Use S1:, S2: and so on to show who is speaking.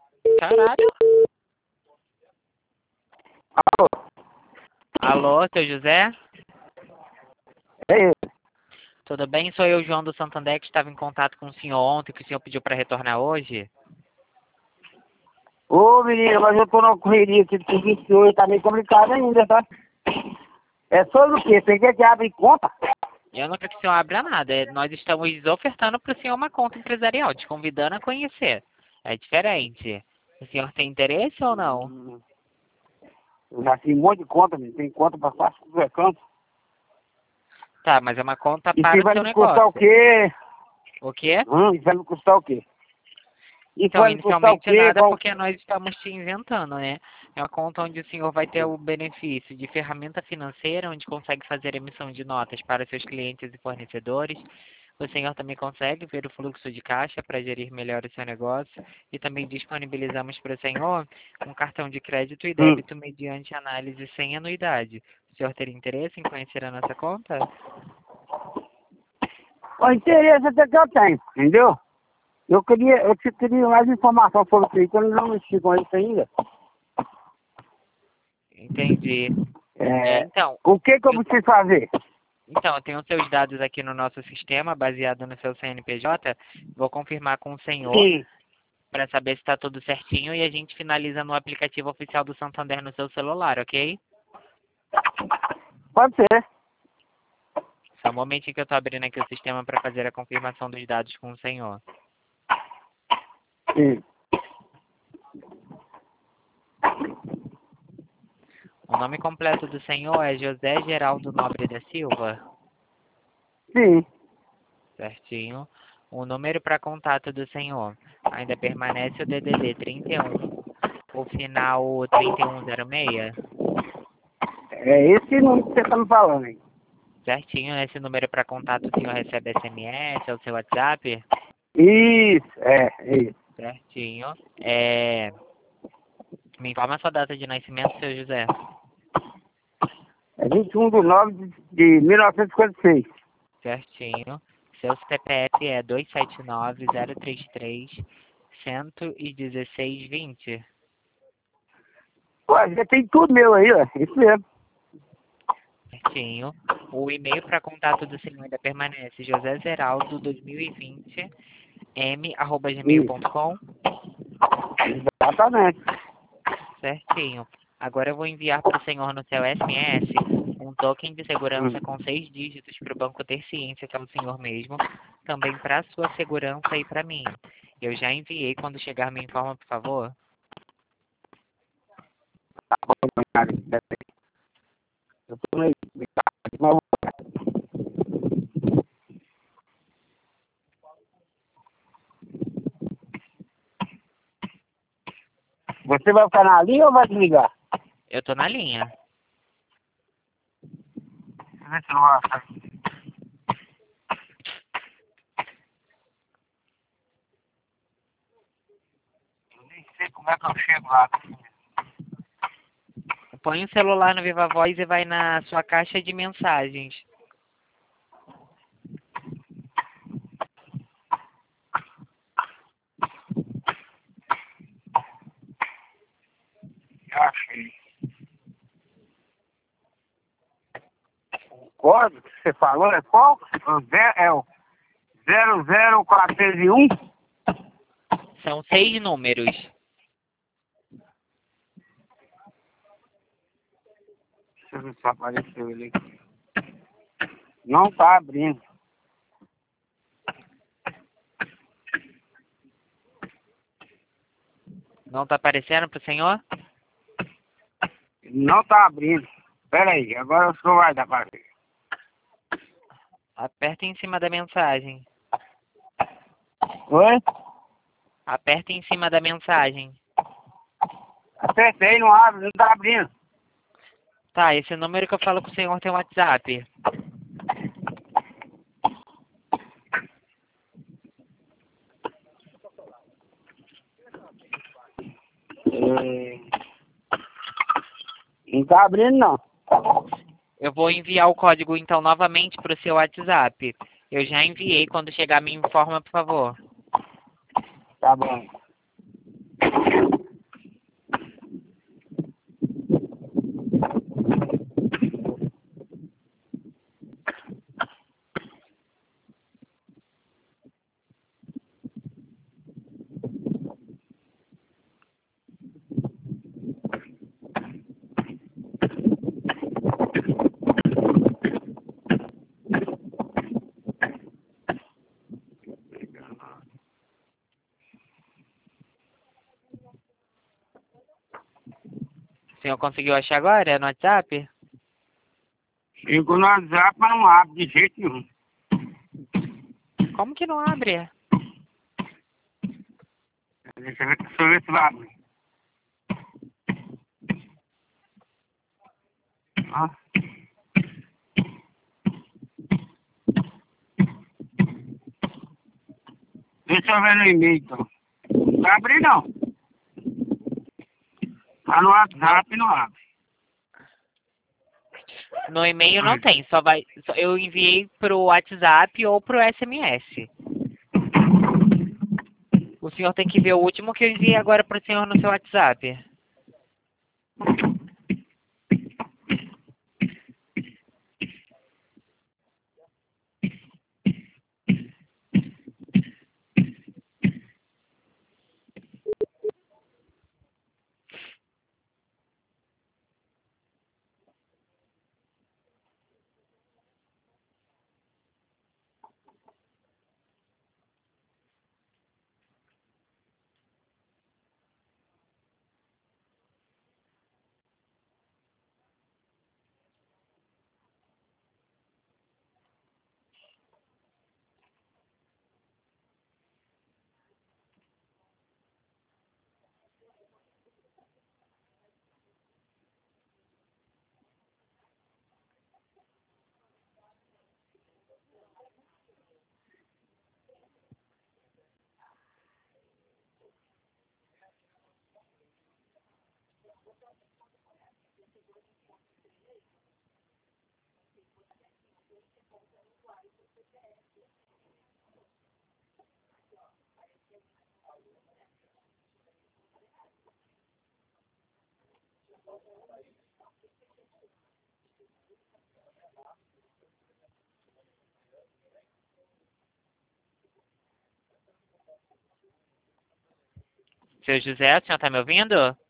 S1: Caralho.
S2: Alô?
S1: Alô, seu José?
S2: É ele.
S1: Tudo bem? Sou eu, João do Santander, que estava em contato com o senhor ontem, que o senhor pediu para retornar hoje.
S2: Ô, menino, mas eu tô na correria aqui do serviço hoje, tá meio complicado ainda, tá? É sobre o quê? Você quer que abre conta?
S1: Eu não quero que o senhor abra nada. Nós estamos ofertando para o senhor uma conta empresarial, te convidando a conhecer. É diferente. O senhor tem interesse ou não?
S2: Eu já fiz um monte de conta, menino. Tem conta pra quase qualquer canto.
S1: Tá, mas é uma conta
S2: Isso
S1: para
S2: aí
S1: o
S2: vai
S1: seu
S2: me custar o
S1: negócio.
S2: quê?
S1: O quê?
S2: Isso vai me custar o quê? Isso
S1: Então,
S2: vai me custar o
S1: inicialmente
S2: quê?
S1: nada,
S2: Qual...
S1: porque nós estamos te inventando, né? É uma conta onde o senhor vai ter o benefício de ferramenta financeira, onde consegue fazer emissão de notas para seus clientes e fornecedores. O senhor também consegue ver o fluxo de caixa para gerir melhor o seu negócio. E também disponibilizamos para o senhor um cartão de crédito e débito mediante análise sem anuidade. O senhor teria interesse em conhecer a nossa conta?
S2: O interesse até que eu tenho, entendeu? Eu queria mais informação sobre isso aí, que eu não mexi com isso ainda.
S1: Entendi.
S2: É,
S1: Então,
S2: o que que eu preciso fazer?
S1: Então, eu tenho os seus dados aqui no nosso sistema, baseado no seu CNPJ. Vou confirmar com o senhor
S2: Sim,
S1: para saber se está tudo certinho e a gente finaliza no aplicativo oficial do Santander no seu celular, ok?
S2: pode ser.
S1: Só um momentinho que eu estou abrindo aqui o sistema para fazer a confirmação dos dados com o senhor.
S2: Sim,
S1: O nome completo do senhor é José Geraldo Nobre da Silva,
S2: sim.
S1: certinho. O número para contato do senhor ainda permanece o DDD 31, o final 3106.
S2: É esse número que você tá me falando aí.
S1: Certinho, esse número para contato o senhor recebe SMS, é o seu WhatsApp?
S2: Isso, é isso.
S1: Certinho. Me informa a sua data de nascimento, seu José.
S2: É 21/9 de 1956.
S1: Certinho. Seu CPF é 279-033-116-20.
S2: Pô, já tem tudo meu aí, ó. Isso mesmo.
S1: Certinho. O e-mail para contato do senhor ainda permanece josezeraldo2020
S2: Isso,
S1: m@gmail.com.
S2: exatamente.
S1: Certinho. Agora eu vou enviar para o senhor no seu SMS um token de segurança com 6 dígitos para o banco ter ciência que é o senhor mesmo, também para a sua segurança e para mim. Eu já enviei, quando chegar me informa, por favor.
S2: Eu tô meio... Você vai ficar na linha ou vai desligar?
S1: Eu tô na linha.
S2: Deixa eu ver se eu acho. Eu nem sei como é que eu chego lá.
S1: Põe o celular no Viva Voz e vai na sua caixa de mensagens.
S2: Já achei. O código que você falou é qual? É o 00401?
S1: São 6 números.
S2: Deixa eu ver se apareceu ele aqui. Não tá abrindo.
S1: Não tá aparecendo pro senhor?
S2: Não tá abrindo. Pera aí, agora o senhor vai dar pra ver.
S1: Aperta em cima da mensagem.
S2: Oi?
S1: Aperta em cima da mensagem.
S2: Apertei, não abre, não tá abrindo.
S1: Tá, esse número que eu falo com o senhor tem um WhatsApp.
S2: Não tá abrindo, não.
S1: Eu vou enviar o código então novamente pro seu WhatsApp. Eu já enviei, quando chegar me informa, por favor.
S2: Tá bom.
S1: O senhor conseguiu achar agora no WhatsApp?
S2: Chego no WhatsApp, mas não abre de jeito nenhum.
S1: Como que não abre?
S2: Deixa eu ver se vai abrir. Ó. Deixa eu ver no e-mail, então. Não vai abrir, não. Tá no WhatsApp, não abre.
S1: No e-mail não tem, só vai. Eu enviei pro WhatsApp ou pro SMS. O senhor tem que ver o último que eu enviei agora pro senhor no seu WhatsApp. Seu José, o senhor tá me ouvindo?